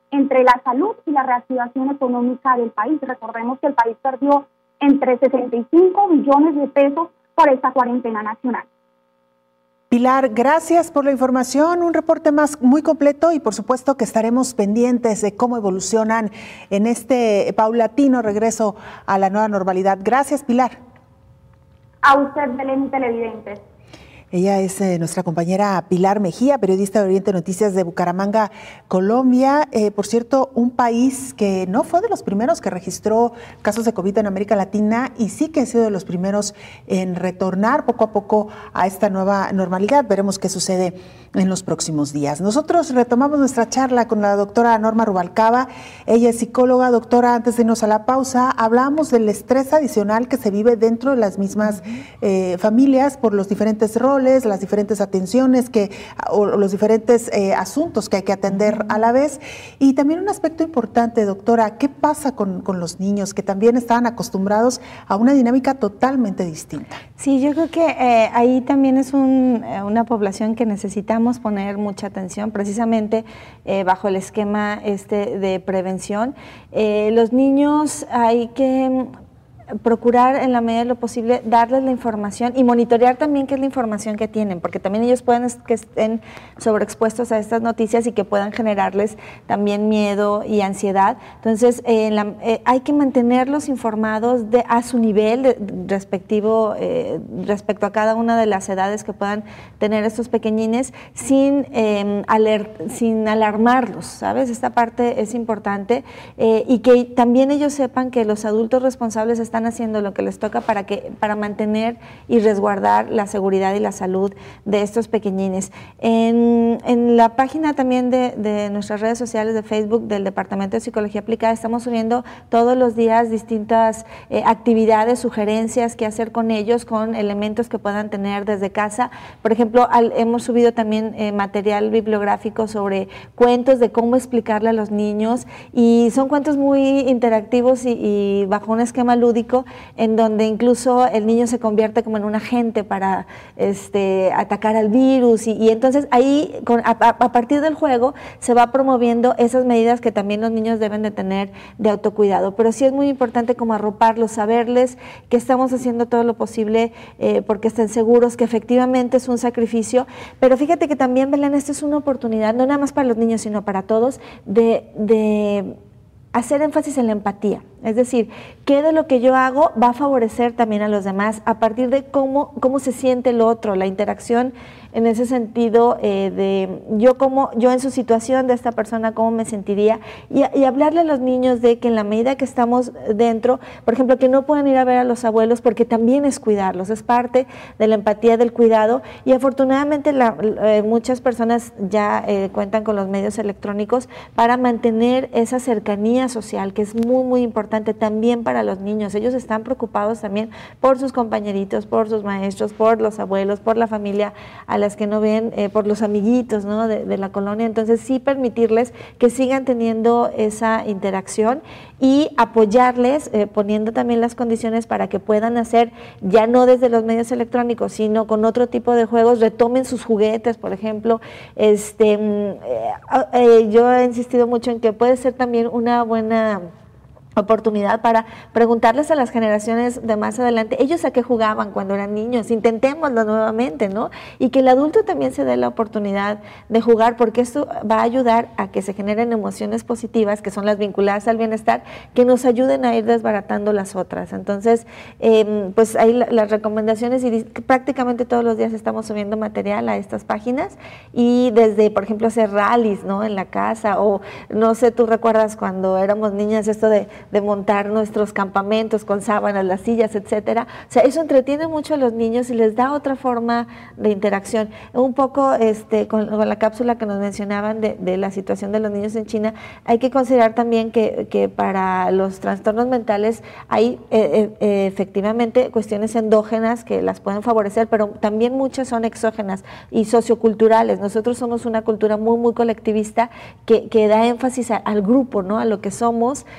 entre la salud y la reactivación económica del país. Recordemos que el país perdió entre sesenta y cinco billones de pesos por esta cuarentena nacional. Pilar, gracias por la información, un reporte más muy completo y por supuesto que estaremos pendientes de cómo evolucionan en este paulatino regreso a la nueva normalidad. Gracias, Pilar. A usted, Belén, y televidentes. Ella es eh, nuestra compañera Pilar Mejía, periodista de Oriente Noticias de Bucaramanga, Colombia. Eh, por cierto, un país que no fue de los primeros que registró casos de COVID en América Latina y sí que ha sido de los primeros en retornar poco a poco a esta nueva normalidad. Veremos qué sucede en los próximos días. Nosotros retomamos nuestra charla con la doctora Norma Rubalcaba. Ella es psicóloga. Doctora, antes de irnos a la pausa, hablábamos del estrés adicional que se vive dentro de las mismas eh, familias por los diferentes roles, las diferentes atenciones que, o los diferentes eh, asuntos que hay que atender a la vez. Y también un aspecto importante, doctora, ¿qué pasa con, con los niños que también estaban acostumbrados a una dinámica totalmente distinta? Sí, yo creo que eh, ahí también es un, una población que necesitamos poner mucha atención, precisamente eh, bajo el esquema este de prevención. Eh, los niños hay que procurar en la medida de lo posible darles la información y monitorear también qué es la información que tienen, porque también ellos pueden que estén sobreexpuestos a estas noticias y que puedan generarles también miedo y ansiedad. Entonces eh, la, eh, hay que mantenerlos informados de, a su nivel de, respectivo eh, respecto a cada una de las edades que puedan tener estos pequeñines sin, eh, alert, sin alarmarlos, ¿sabes? Esta parte es importante eh, y que también ellos sepan que los adultos responsables están haciendo lo que les toca para que para mantener y resguardar la seguridad y la salud de estos pequeñines. En, en la página también de, de nuestras redes sociales de Facebook del Departamento de Psicología Aplicada estamos subiendo todos los días distintas eh, actividades, sugerencias que hacer con ellos, con elementos que puedan tener desde casa. Por ejemplo, al, hemos subido también eh, material bibliográfico sobre cuentos de cómo explicarle a los niños y son cuentos muy interactivos y, y bajo un esquema lúdico en donde incluso el niño se convierte como en un agente para este, atacar al virus y, y entonces ahí con, a, a partir del juego se va promoviendo esas medidas que también los niños deben de tener de autocuidado, pero sí es muy importante como arroparlos, saberles que estamos haciendo todo lo posible eh, porque estén seguros que efectivamente es un sacrificio, pero fíjate que también, Belén, esta es una oportunidad, no nada más para los niños sino para todos, de, de hacer énfasis en la empatía. Es decir, qué de lo que yo hago va a favorecer también a los demás a partir de cómo, cómo se siente el otro, la interacción en ese sentido eh, de yo como yo en su situación de esta persona cómo me sentiría y, y hablarle a los niños de que en la medida que estamos dentro, por ejemplo, que no puedan ir a ver a los abuelos porque también es cuidarlos, es parte de la empatía del cuidado y afortunadamente la, eh, muchas personas ya eh, cuentan con los medios electrónicos para mantener esa cercanía social que es muy muy importante también para los niños. Ellos están preocupados también por sus compañeritos, por sus maestros, por los abuelos, por la familia a las que no ven, eh, por los amiguitos, ¿no? de, de la colonia. Entonces sí permitirles que sigan teniendo esa interacción y apoyarles eh, poniendo también las condiciones para que puedan hacer, ya no desde los medios electrónicos, sino con otro tipo de juegos, retomen sus juguetes, por ejemplo. Este, eh, eh, yo he insistido mucho en que puede ser también una buena oportunidad para preguntarles a las generaciones de más adelante, ellos a qué jugaban cuando eran niños, intentémoslo nuevamente, ¿no? Y que el adulto también se dé la oportunidad de jugar, porque esto va a ayudar a que se generen emociones positivas, que son las vinculadas al bienestar, que nos ayuden a ir desbaratando las otras. Entonces, eh, pues ahí la, las recomendaciones, y prácticamente todos los días estamos subiendo material a estas páginas, y desde, por ejemplo, hacer rallies, ¿no? En la casa, o no sé, tú recuerdas cuando éramos niñas esto de de montar nuestros campamentos con sábanas, las sillas, etcétera. O sea, eso entretiene mucho a los niños y les da otra forma de interacción. Un poco este, con, con la cápsula que nos mencionaban de, de la situación de los niños en China, hay que considerar también que, que para los trastornos mentales hay eh, eh, efectivamente cuestiones endógenas que las pueden favorecer, pero también muchas son exógenas y socioculturales. Nosotros somos una cultura muy, muy colectivista que, que da énfasis a, al grupo, ¿no? A lo que somos. Eh,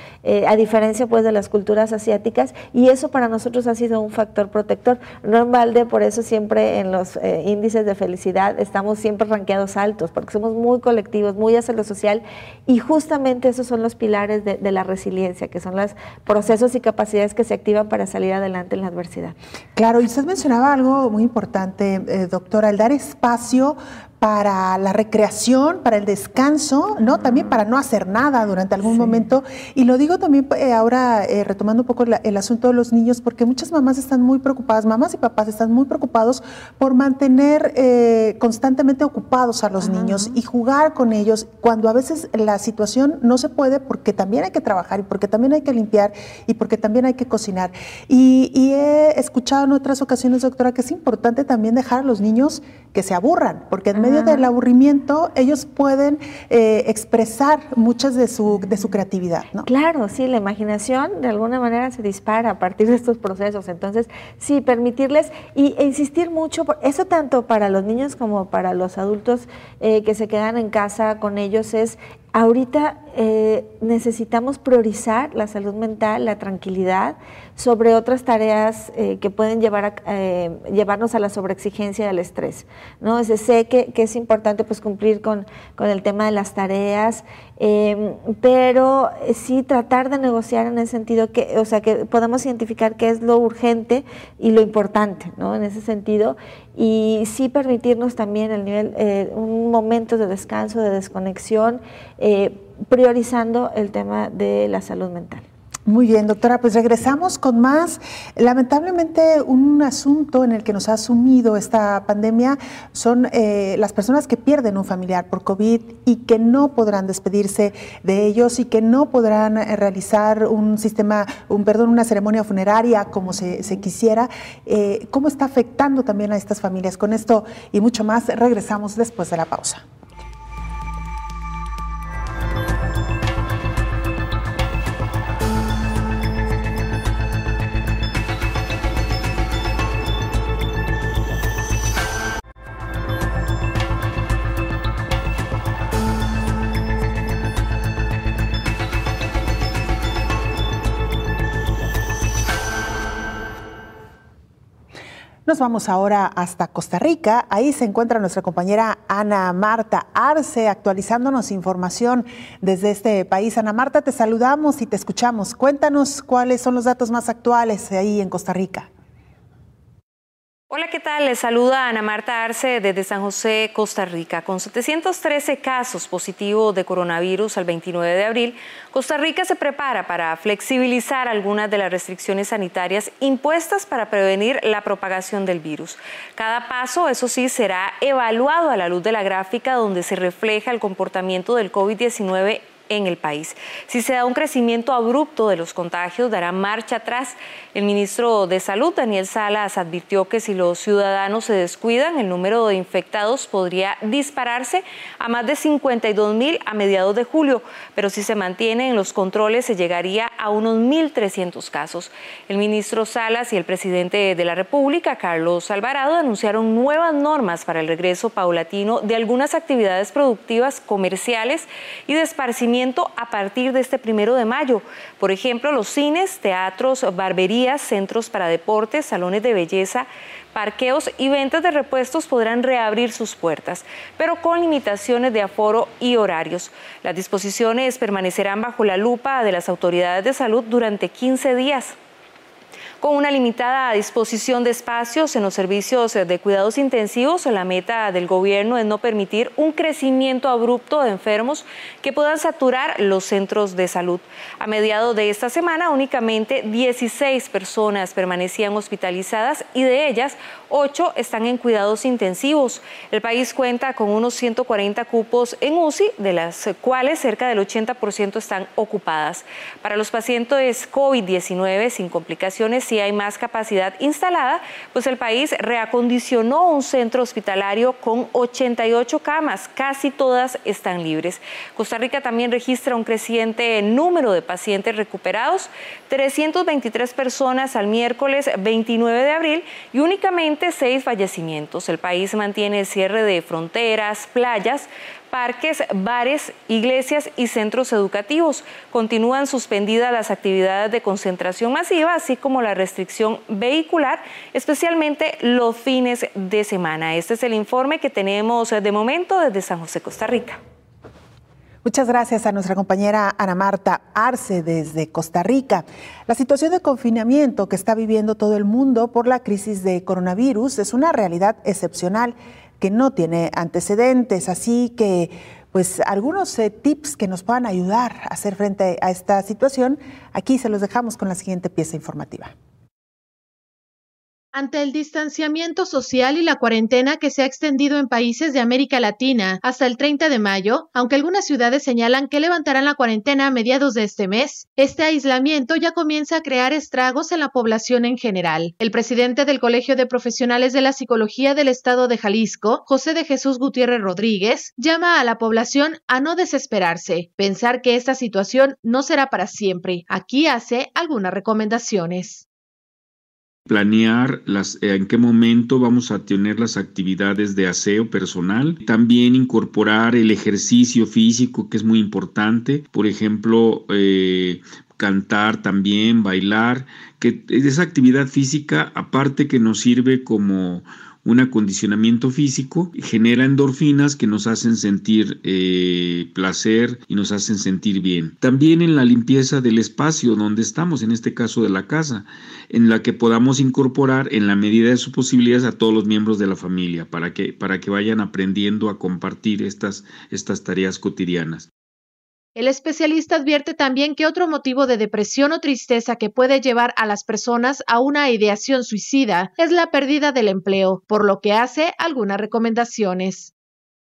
a diferencia pues de las culturas asiáticas, y eso para nosotros ha sido un factor protector. No en balde, por eso siempre en los eh, índices de felicidad estamos siempre rankeados altos, porque somos muy colectivos, muy hacia lo social, y justamente esos son los pilares de, de la resiliencia, que son los procesos y capacidades que se activan para salir adelante en la adversidad. Claro, y usted mencionaba algo muy importante, eh, doctora, el dar espacio para la recreación, para el descanso, ¿no? También para no hacer nada durante algún sí. momento. Y lo digo también eh, ahora, eh, retomando un poco la, el asunto de los niños, porque muchas mamás están muy preocupadas, mamás y papás están muy preocupados por mantener eh, constantemente ocupados a los Ajá. niños y jugar con ellos, cuando a veces la situación no se puede, porque también hay que trabajar y porque también hay que limpiar y porque también hay que cocinar. Y, y he escuchado en otras ocasiones, doctora, que es importante también dejar a los niños que se aburran, porque en medio del aburrimiento ellos pueden eh, expresar muchas de su, de su creatividad, ¿no? Claro, sí, la imaginación de alguna manera se dispara a partir de estos procesos, entonces sí, permitirles y, e insistir mucho, por, eso tanto para los niños como para los adultos eh, que se quedan en casa con ellos es, ahorita eh, necesitamos priorizar la salud mental, la tranquilidad, sobre otras tareas eh, que pueden llevar a, eh, llevarnos a la sobreexigencia y al estrés, ¿no? Es, sé que, que es importante pues cumplir con, con el tema de las tareas, eh, pero sí tratar de negociar en el sentido que, o sea, que podamos identificar qué es lo urgente y lo importante, ¿no? En ese sentido, y sí permitirnos también el nivel, eh, un momento de descanso, de desconexión, eh, priorizando el tema de la salud mental. Muy bien, doctora, pues regresamos con más. Lamentablemente, un asunto en el que nos ha sumido esta pandemia son eh, las personas que pierden un familiar por COVID y que no podrán despedirse de ellos y que no podrán realizar un sistema, un perdón, una ceremonia funeraria como se, se quisiera. Eh, ¿Cómo está afectando también a estas familias? Con esto y mucho más, regresamos después de la pausa. Nos vamos ahora hasta Costa Rica. Ahí se encuentra nuestra compañera Ana Marta Arce actualizándonos información desde este país. Ana Marta, te saludamos y te escuchamos. Cuéntanos cuáles son los datos más actuales ahí en Costa Rica. Hola, ¿qué tal? Les saluda Ana Marta Arce desde San José, Costa Rica. Con setecientos trece casos positivos de coronavirus al veintinueve de abril, Costa Rica se prepara para flexibilizar algunas de las restricciones sanitarias impuestas para prevenir la propagación del virus. Cada paso, eso sí, será evaluado a la luz de la gráfica donde se refleja el comportamiento del COVID diecinueve en el país. Si se da un crecimiento abrupto de los contagios, dará marcha atrás. El ministro de Salud, Daniel Salas, advirtió que si los ciudadanos se descuidan, el número de infectados podría dispararse a más de cincuenta y dos mil a mediados de julio, pero si se mantienen los controles se llegaría a unos mil trescientos casos. El ministro Salas y el presidente de la República, Carlos Alvarado, anunciaron nuevas normas para el regreso paulatino de algunas actividades productivas, comerciales y de esparcimiento a partir de este primero de mayo. Por ejemplo, los cines, teatros, barberías, centros para deportes, salones de belleza, parqueos y ventas de repuestos podrán reabrir sus puertas, pero con limitaciones de aforo y horarios. Las disposiciones permanecerán bajo la lupa de las autoridades de salud durante quince días. Con una limitada disposición de espacios en los servicios de cuidados intensivos, la meta del gobierno es no permitir un crecimiento abrupto de enfermos que puedan saturar los centros de salud. A mediados de esta semana, únicamente dieciséis personas permanecían hospitalizadas y de ellas, ocho están en cuidados intensivos. El país cuenta con unos ciento cuarenta cupos en U C I, de las cuales cerca del ochenta por ciento están ocupadas. Para los pacientes COVID diecinueve sin complicaciones, si hay más capacidad instalada, pues el país reacondicionó un centro hospitalario con ochenta y ocho camas, casi todas están libres. Costa Rica también registra un creciente número de pacientes recuperados, trescientas veintitrés personas al miércoles veintinueve de abril y únicamente seis fallecimientos. El país mantiene el cierre de fronteras, playas, parques, bares, iglesias y centros educativos. Continúan suspendidas las actividades de concentración masiva, así como la restricción vehicular, especialmente los fines de semana. Este es el informe que tenemos de momento desde San José, Costa Rica. Muchas gracias a nuestra compañera Ana Marta Arce desde Costa Rica. La situación de confinamiento que está viviendo todo el mundo por la crisis de coronavirus es una realidad excepcional que no tiene antecedentes, así que pues algunos eh, tips que nos puedan ayudar a hacer frente a esta situación, aquí se los dejamos con la siguiente pieza informativa. Ante el distanciamiento social y la cuarentena que se ha extendido en países de América Latina hasta el treinta de mayo, aunque algunas ciudades señalan que levantarán la cuarentena a mediados de este mes, este aislamiento ya comienza a crear estragos en la población en general. El presidente del Colegio de Profesionales de la Psicología del Estado de Jalisco, José de Jesús Gutiérrez Rodríguez, llama a la población a no desesperarse, pensar que esta situación no será para siempre. Aquí hace algunas recomendaciones. Planear las, eh, en qué momento vamos a tener las actividades de aseo personal, también incorporar el ejercicio físico, que es muy importante, por ejemplo, eh, cantar también, bailar, que esa actividad física, aparte que nos sirve como un acondicionamiento físico, genera endorfinas que nos hacen sentir eh, placer y nos hacen sentir bien. También en la limpieza del espacio donde estamos, en este caso de la casa, en la que podamos incorporar en la medida de sus posibilidades a todos los miembros de la familia para que, para que vayan aprendiendo a compartir estas, estas tareas cotidianas. El especialista advierte también que otro motivo de depresión o tristeza que puede llevar a las personas a una ideación suicida es la pérdida del empleo, por lo que hace algunas recomendaciones.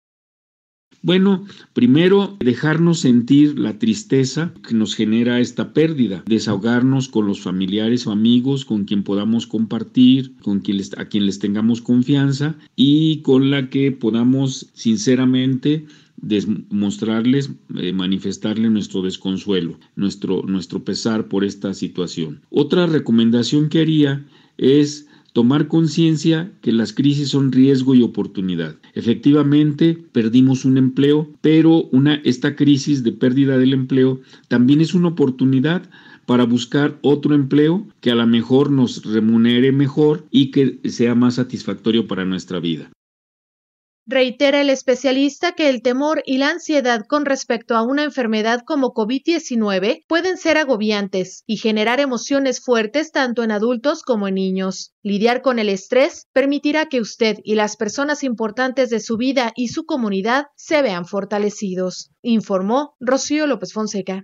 Bueno, primero dejarnos sentir la tristeza que nos genera esta pérdida, desahogarnos con los familiares o amigos con quien podamos compartir, con quien les, a quien les tengamos confianza y con la que podamos sinceramente demostrarles, eh, manifestarles nuestro desconsuelo, nuestro, nuestro pesar por esta situación. Otra recomendación que haría es tomar conciencia que las crisis son riesgo y oportunidad. Efectivamente, perdimos un empleo, pero una, esta crisis de pérdida del empleo también es una oportunidad para buscar otro empleo que a lo mejor nos remunere mejor y que sea más satisfactorio para nuestra vida. Reitera el especialista que el temor y la ansiedad con respecto a una enfermedad como COVID diecinueve pueden ser agobiantes y generar emociones fuertes tanto en adultos como en niños. Lidiar con el estrés permitirá que usted y las personas importantes de su vida y su comunidad se vean fortalecidos, informó Rocío López Fonseca.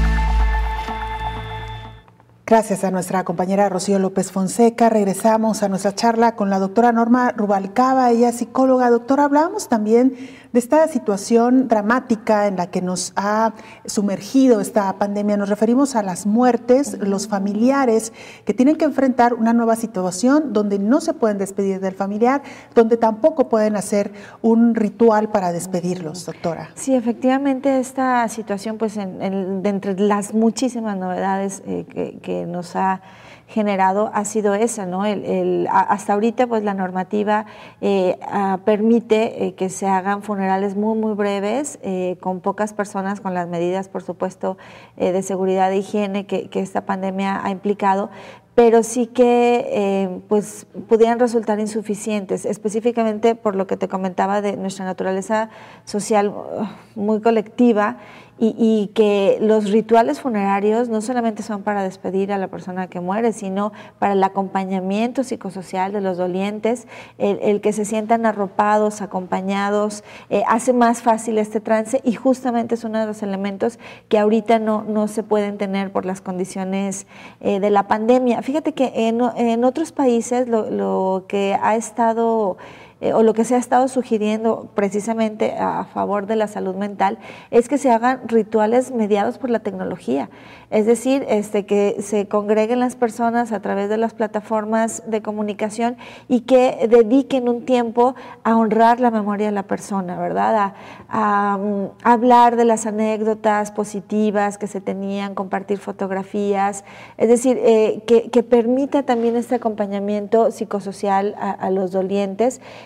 Gracias a nuestra compañera Rocío López Fonseca. Regresamos a nuestra charla con la doctora Norma Rubalcaba, ella es psicóloga. Doctora, hablábamos también de esta situación dramática en la que nos ha sumergido esta pandemia. Nos referimos a las muertes, los familiares que tienen que enfrentar una nueva situación donde no se pueden despedir del familiar, donde tampoco pueden hacer un ritual para despedirlos, doctora. Sí, efectivamente esta situación, pues en, en, de entre las muchísimas novedades eh, que, que nos ha generado ha sido esa, ¿no? El, el, hasta ahorita pues la normativa eh, a, permite eh, que se hagan funerales muy muy breves, eh, con pocas personas, con las medidas por supuesto eh, de seguridad e higiene que, que esta pandemia ha implicado, pero sí que eh, pues pudieran resultar insuficientes, específicamente por lo que te comentaba de nuestra naturaleza social uh, muy colectiva. Y, y que los rituales funerarios no solamente son para despedir a la persona que muere, sino para el acompañamiento psicosocial de los dolientes, el, el que se sientan arropados, acompañados, eh, hace más fácil este trance y justamente es uno de los elementos que ahorita no, no se pueden tener por las condiciones eh, de la pandemia. Fíjate que en, en otros países lo, lo que ha estado... Eh, o lo que se ha estado sugiriendo precisamente a, a favor de la salud mental es que se hagan rituales mediados por la tecnología, es decir, este, que se congreguen las personas a través de las plataformas de comunicación y que dediquen un tiempo a honrar la memoria de la persona, ¿verdad? A, a, a hablar de las anécdotas positivas que se tenían, compartir fotografías, es decir, eh, que, que permita también este acompañamiento psicosocial a, a los dolientes.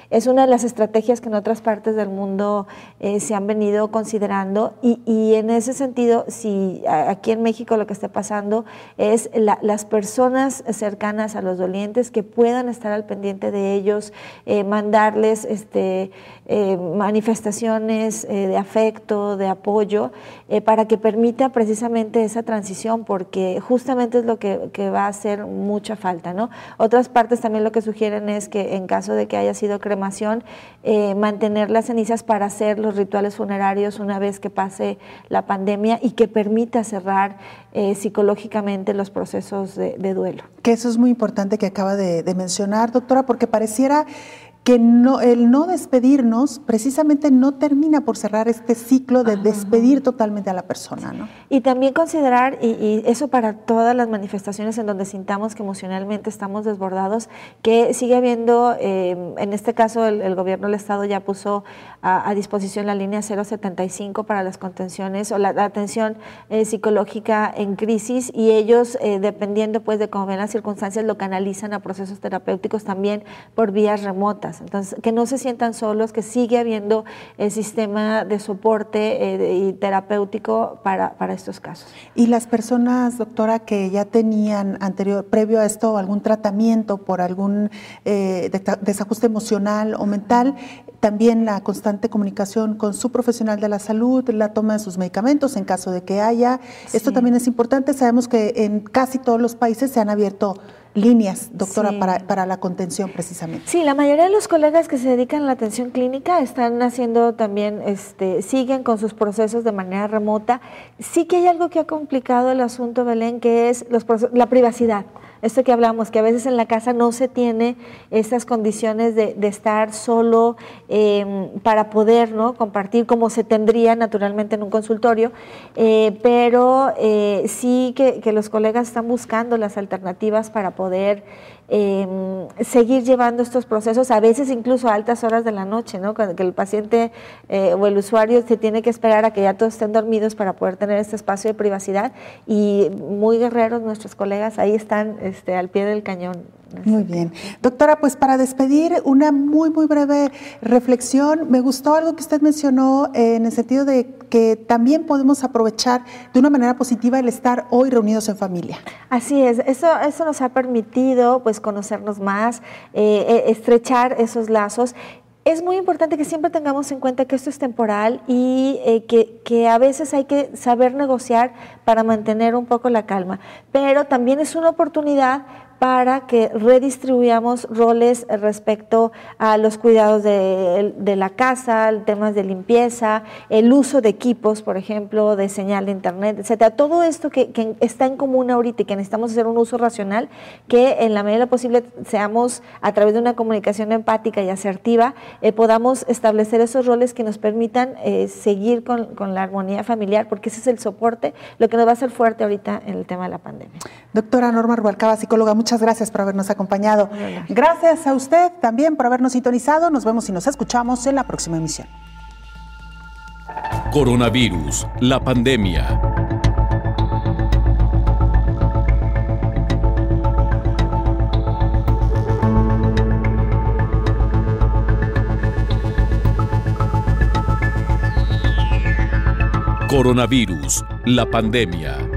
Es una de las estrategias que en otras partes del mundo eh, se han venido considerando y, y en ese sentido, si aquí en México lo que está pasando es la, las personas cercanas a los dolientes que puedan estar al pendiente de ellos, eh, mandarles este, eh, manifestaciones eh, de afecto, de apoyo, eh, para que permita precisamente esa transición, porque justamente es lo que, que va a hacer mucha falta, ¿no? Otras partes también lo que sugieren es que en caso de que haya sido cremación, eh, mantener las cenizas para hacer los rituales funerarios una vez que pase la pandemia y que permita cerrar eh, psicológicamente los procesos de, de duelo. Que eso es muy importante que acaba de, de mencionar, doctora, porque pareciera que no, el no despedirnos precisamente no termina por cerrar este ciclo de despedir totalmente a la persona, ¿no? Y también considerar, y, y eso para todas las manifestaciones en donde sintamos que emocionalmente estamos desbordados, que sigue habiendo, eh, en este caso el, el gobierno del estado ya puso a, a disposición la línea cero setenta y cinco para las contenciones o la, la atención eh, psicológica en crisis, y ellos, eh, dependiendo pues de cómo ven las circunstancias, lo canalizan a procesos terapéuticos también por vías remotas. Entonces, que no se sientan solos, que sigue habiendo el sistema de soporte eh, de, y terapéutico para, para estos casos. Y las personas, doctora, que ya tenían anterior, previo a esto, algún tratamiento por algún eh, desajuste emocional o mental, también la constante comunicación con su profesional de la salud, la toma de sus medicamentos en caso de que haya. Sí. Esto también es importante. Sabemos que en casi todos los países se han abierto líneas, doctora, sí. para, para la contención precisamente. Sí, la mayoría de los colegas que se dedican a la atención clínica están haciendo también, este, siguen con sus procesos de manera remota. Sí que hay algo que ha complicado el asunto, Belén, que es los procesos, la privacidad. Esto que hablamos, que a veces en la casa no se tiene esas condiciones de, de estar solo eh, para poder, ¿no?, compartir como se tendría naturalmente en un consultorio, eh, pero eh, sí que, que los colegas están buscando las alternativas para poder eh, seguir llevando estos procesos, a veces incluso a altas horas de la noche, ¿no?, que el paciente eh, o el usuario se tiene que esperar a que ya todos estén dormidos para poder tener este espacio de privacidad, y muy guerreros nuestros colegas ahí están este, al pie del cañón. Muy bien. Doctora, pues para despedir, una muy, muy breve reflexión. Me gustó algo que usted mencionó eh, en el sentido de que también podemos aprovechar de una manera positiva el estar hoy reunidos en familia. Así es, eso, eso nos ha permitido pues conocernos más, eh, estrechar esos lazos. Es muy importante que siempre tengamos en cuenta que esto es temporal y eh, que, que a veces hay que saber negociar para mantener un poco la calma, pero también es una oportunidad para que redistribuyamos roles respecto a los cuidados de, de la casa, temas de limpieza, el uso de equipos, por ejemplo, de señal de internet, etcétera. Todo esto que, que está en común ahorita y que necesitamos hacer un uso racional, que en la medida de lo posible seamos, a través de una comunicación empática y asertiva, eh, podamos establecer esos roles que nos permitan eh, seguir con, con la armonía familiar, porque ese es el soporte, lo que nos va a hacer fuerte ahorita en el tema de la pandemia. Doctora Norma Rubalcaba, psicóloga, muchas Muchas gracias por habernos acompañado. Gracias a usted también por habernos sintonizado. Nos vemos y nos escuchamos en la próxima emisión. Coronavirus, la pandemia. Coronavirus, la pandemia.